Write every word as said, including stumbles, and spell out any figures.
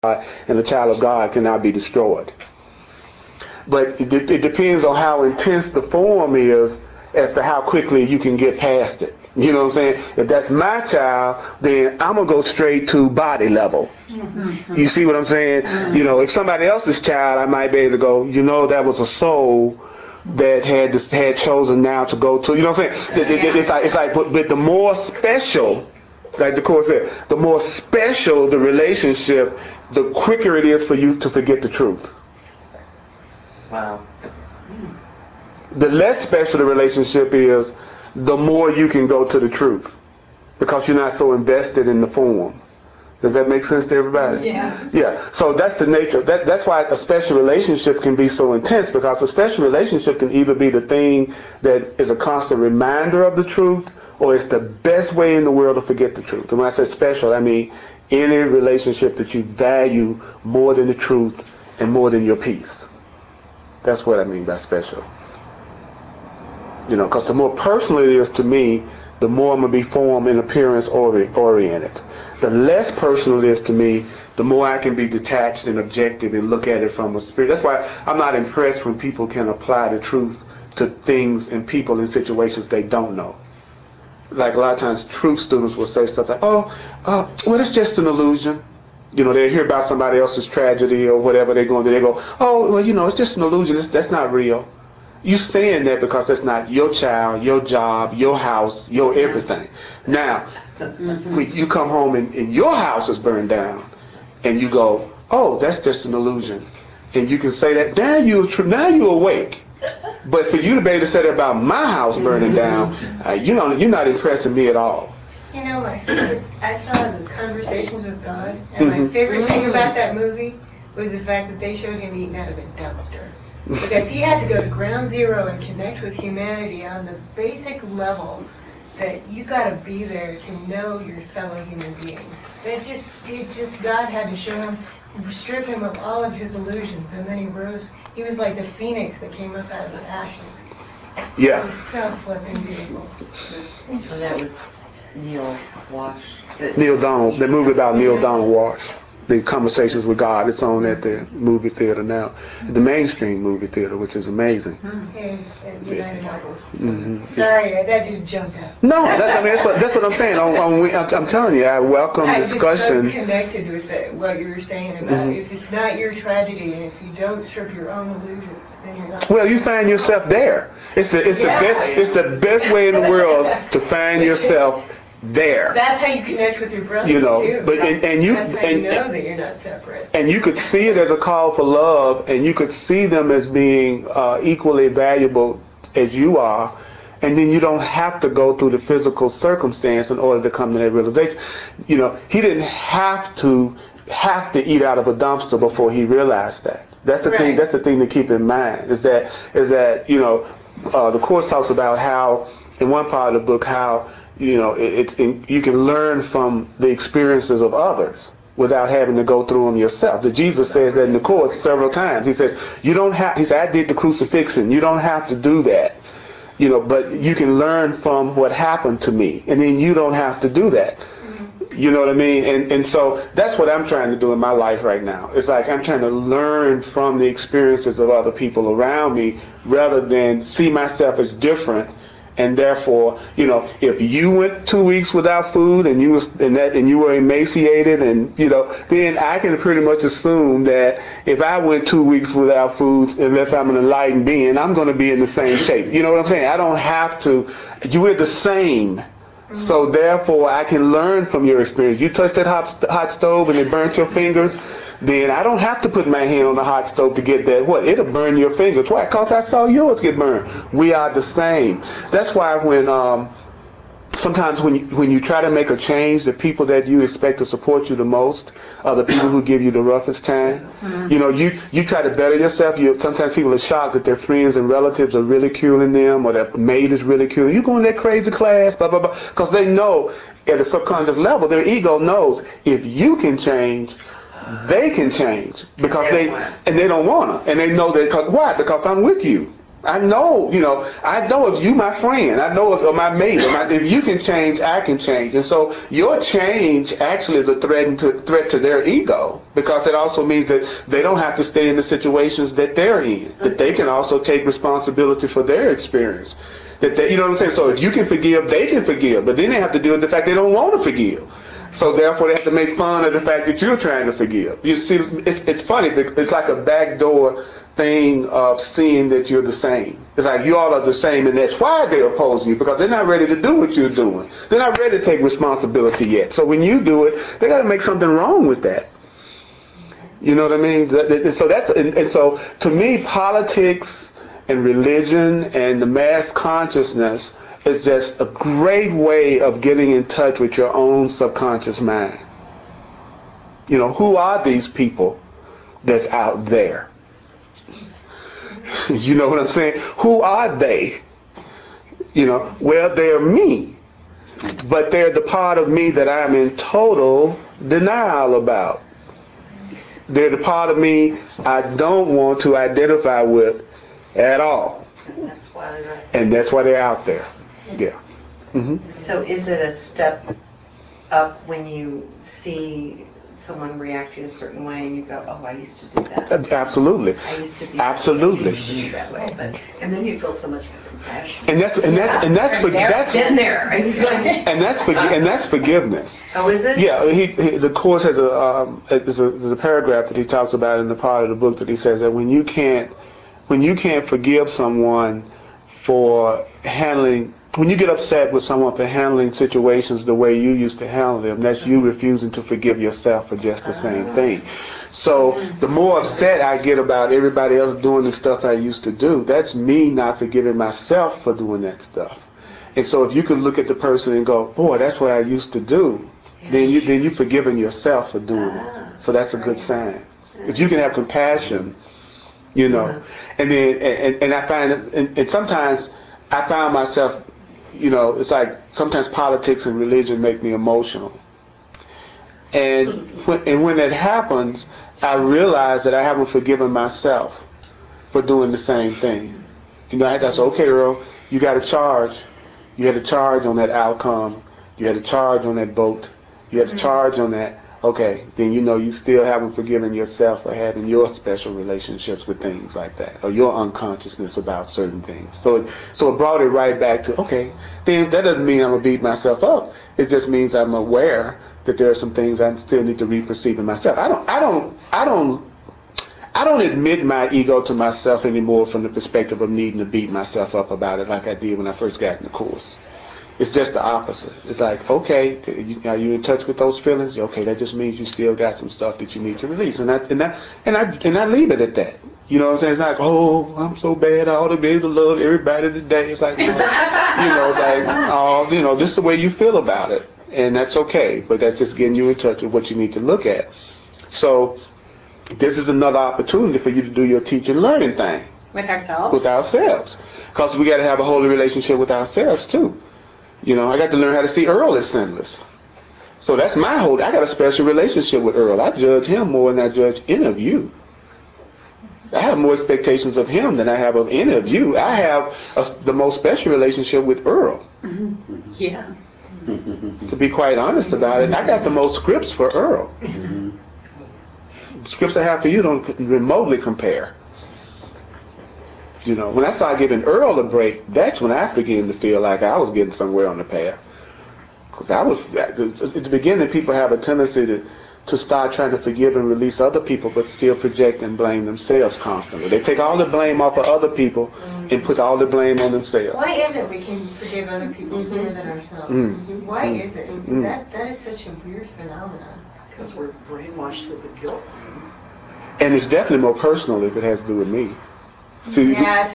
and a child of God cannot be destroyed. But it, de- it depends on how intense the form is as to how quickly you can get past it. You know what I'm saying? If that's my child, then I'm going to go straight to body level. Mm-hmm. You see what I'm saying? Mm-hmm. You know, if somebody else's child, I might be able to go, you know, that was a soul that had this, had chosen now to go to, you know what I'm saying? It, it, it's like, it's like but, but the more special, like the Course said, the more special the relationship, the quicker it is for you to forget the truth. Wow. The less special the relationship is, the more you can go to the truth, because you're not so invested in the form. Does that make sense to everybody? Yeah. Yeah. So that's the nature. That, that's why a special relationship can be so intense, because a special relationship can either be the thing that is a constant reminder of the truth, or it's the best way in the world to forget the truth. And when I say special, I mean any relationship that you value more than the truth and more than your peace. That's what I mean by special. You know, because the more personal it is to me, the more I'm going to be form and appearance ori- oriented. The less personal it is to me, the more I can be detached and objective and look at it from a spirit. That's why I'm not impressed when people can apply the truth to things and people in situations they don't know. Like a lot of times truth students will say stuff like, oh, uh, well, it's just an illusion. You know, they hear about somebody else's tragedy or whatever they're going through. They go, oh, well, you know, it's just an illusion. It's, that's not real. You saying that because that's not your child, your job, your house, your everything. Now, when you come home and, and your house is burned down, and you go, oh, that's just an illusion, and you can say that, now you now you're awake. But for you to be able to say that about my house burning down, uh, you know, you're not impressing me at all. You know, my favorite, I saw the Conversations with God, and my Mm-hmm. favorite thing about that movie was the fact that they showed him eating out of a dumpster. Because he had to go to ground zero and connect with humanity on the basic level that you got to be there to know your fellow human beings. It just, it just, God had to show him, strip him of all of his illusions, and then he rose. He was like the phoenix that came up out of the ashes. Yeah. It was so flipping beautiful. So that was Neil Wash. Neil Donald, the movie about Neil Donald Walsh. The Conversations with God. It's on at the movie theater now, the mainstream movie theater, which is amazing. And, and United Artists. Mm-hmm. Sorry, that just jumped up. No, that, I mean that's what, that's what I'm saying. On, on, we- I'm, I'm telling you, I welcome I just discussion. so connected with it, what you were saying about Mhm. if it's not your tragedy and if you don't strip your own illusions, then you're not. Well, you find yourself there. It's the it's Yeah. the best it's the best way in the world to find yourself there. That's how you connect with your brothers You know, too. but and, and you That's how and, you know that you're not separate. and you could see it as a call for love, and you could see them as being uh, equally valuable as you are, and then you don't have to go through the physical circumstance in order to come to that realization. You know, he didn't have to have to eat out of a dumpster before he realized that. That's the Right. thing. That's the thing to keep in mind. Is that is that you know, uh, the Course talks about how in one part of the book how you know it, it's in, you can learn from the experiences of others without having to go through them yourself. The Jesus says that in the Course several times. He says you don't have. He said I did the crucifixion. You don't have to do that. You know, but you can learn from what happened to me, and then you don't have to do that. You know what I mean? And and so that's what I'm trying to do in my life right now. It's like I'm trying to learn from the experiences of other people around me rather than see myself as different. And therefore, you know, if you went two weeks without food and you was and that and you were emaciated and you know, then I can pretty much assume that if I went two weeks without food, unless I'm an enlightened being, I'm going to be in the same shape. You know what I'm saying? I don't have to. You are the same. So therefore, I can learn from your experience. You touched that hot, hot stove and it burnt your fingers, then I don't have to put my hand on the hot stove to get that. What? It'll burn your fingers. Why? Because I saw yours get burned. We are the same. That's why when um, sometimes when you, when you try to make a change, the people that you expect to support you the most are the people who give you the roughest time. Mm-hmm. You know, you, you try to better yourself. You, sometimes people are shocked that their friends and relatives are ridiculing them or their maid is ridiculing. You go in that crazy class, blah, blah, blah. Because they know at a subconscious level, their ego knows if you can change, they can change. Because they, and they don't want to. And they know that, cause, why? Because I'm with you. I know, you know, I know if you my friend, I know if or my mate, or my, if you can change, I can change. And so your change actually is a threat to threat to their ego, because it also means that they don't have to stay in the situations that they're in, that they can also take responsibility for their experience. That they, you know what I'm saying? So if you can forgive, they can forgive, but then they have to deal with the fact they don't want to forgive. So therefore, they have to make fun of the fact that you're trying to forgive. You see, it's, it's funny because it's like a backdoor thing of seeing that you're the same. It's like you all are the same, and that's why they're opposing you, because they're not ready to do what you're doing. They're not ready to take responsibility yet. So when you do it, they got to make something wrong with that. You know what I mean? So that's and, and so to me, politics and religion and the mass consciousness is just a great way of getting in touch with your own subconscious mind. You know, who are these people that's out there? You know what I'm saying? Who are they? You know, well, they're me. But they're the part of me that I'm in total denial about. They're the part of me I don't want to identify with at all. And that's why they're right. And that's why they're out there. Yeah. Mm-hmm. So is it a step up when you see someone reacting a certain way and you go, oh, I used to do that. Absolutely. I used to be Absolutely. I used to be that way, but and then you feel so much compassion. And that's and that's and that's for, that's been there. and that's for, and that's forgiveness. Oh, is it? Yeah. He, he the Course has a um, there's a there's a paragraph that he talks about in the part of the book that he says that when you can't when you can't forgive someone for handling. When you get upset with someone for handling situations the way you used to handle them, that's you refusing to forgive yourself for just the same thing. So the more upset I get about everybody else doing the stuff I used to do, that's me not forgiving myself for doing that stuff. And so if you can look at the person and go, boy, that's what I used to do, then you then you're forgiving yourself for doing it. So that's a good sign. If you can have compassion, you know, and then and, and I find and, and sometimes I found myself. You know, it's like sometimes politics and religion make me emotional. And when, and when that happens, I realize that I haven't forgiven myself for doing the same thing. You know, I had to say, okay, Earl, you got a charge. You had a charge on that outcome. You had a charge on that vote. You had a charge on that. Okay, then you know you still haven't forgiven yourself for having your special relationships with things like that, or your unconsciousness about certain things. So, it, so it brought it right back to okay. Then that doesn't mean I'm gonna beat myself up. It just means I'm aware that there are some things I still need to re-perceive in myself. I don't, I don't, I don't, I don't admit my ego to myself anymore from the perspective of needing to beat myself up about it like I did when I first got in the Course. It's just the opposite. It's like, okay, are you in touch with those feelings? Okay, that just means you still got some stuff that you need to release, and I and I and I and I leave it at that. You know what I'm saying? It's like, oh, I'm so bad. I ought to be able to love everybody today. It's like, you know, it's like, oh, you know, this is the way you feel about it, and that's okay. But that's just getting you in touch with what you need to look at. So this is another opportunity for you to do your teach and learning thing with ourselves. With ourselves, because we got to have a holy relationship with ourselves too. You know, I got to learn how to see Earl as sinless. So that's my whole, I got a special relationship with Earl. I judge him more than I judge any of you. I have more expectations of him than I have of any of you. I have a, the most special relationship with Earl. Mm-hmm. Yeah. To be quite honest about it, I got the most scripts for Earl. Mm-hmm. The scripts I have for you don't remotely compare. You know, when I started giving Earl a break, that's when I began to feel like I was getting somewhere on the path. Because I was, at the beginning, people have a tendency to, to start trying to forgive and release other people, but still project and blame themselves constantly. They take all the blame off of other people and put all the blame on themselves. Why is it we can forgive other people mm-hmm. sooner than ourselves? Mm-hmm. Why mm-hmm. is it? Mm-hmm. That that is such a weird phenomenon. Because we're brainwashed with the guilt. And it's definitely more personal if it has to do with me. See, yeah,